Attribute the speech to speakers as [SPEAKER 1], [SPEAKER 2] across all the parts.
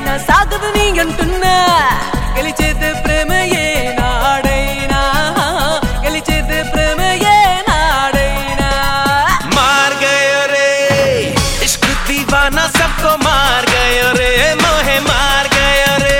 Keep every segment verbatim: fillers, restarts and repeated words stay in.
[SPEAKER 1] అట్టైనా సాగదని అంటున్నా గెలిచేదే ప్రేమయే నాడైనా గెలిచేదే ప్రేమయే నాడైనా
[SPEAKER 2] मार गयो रे इश्क दीवाना सबको मार गयो रे मोहे मार गयो रे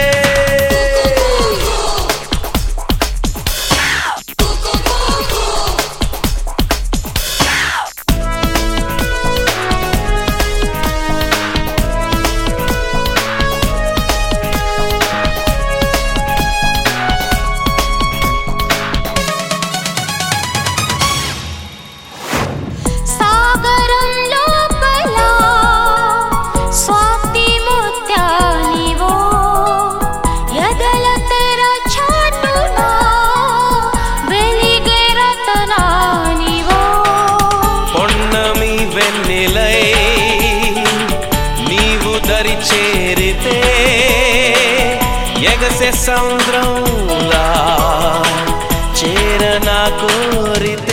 [SPEAKER 2] చేరితే ఎగసే సముద్రంలా చేరనా కోరితే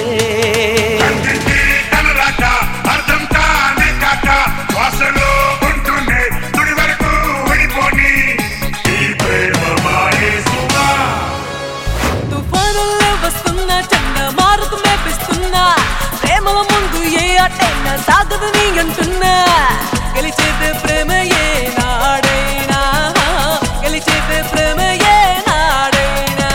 [SPEAKER 1] తుఫానుల్లో వస్తున్నా చండ మారుతూ మేపిస్తున్నా ప్రేమల ముందు ఏ అట్టైనా సాగదని అంటున్నా గెలిచేదే ప్రేమయే నాడైనా గెలిచేదే ప్రేమయే నాడైనా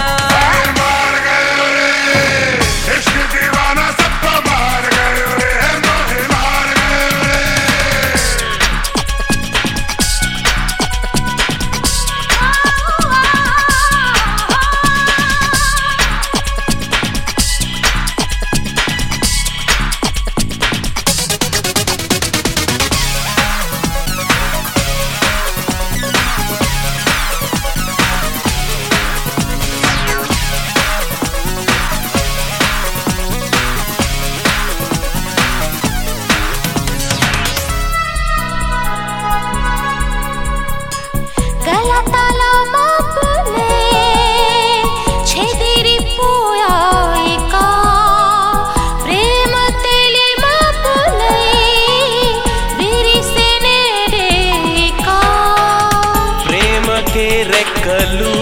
[SPEAKER 2] రెక్కలు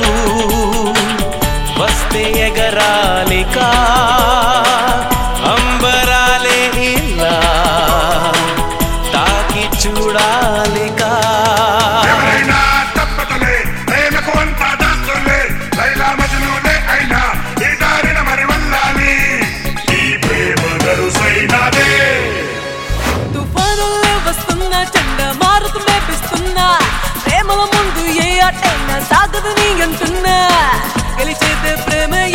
[SPEAKER 2] వస్తే ఎగరాలికా అంబరాలే ఇలా తాకి చూడాలికా
[SPEAKER 1] తుఫానుల్లో వస్తున్నా చండ మారుతూ మేపిస్తున్నా ప్రేమల ముందు ఏ అట్టైనా సాగదని అంటున్నా గెలిచేదే ప్రేమ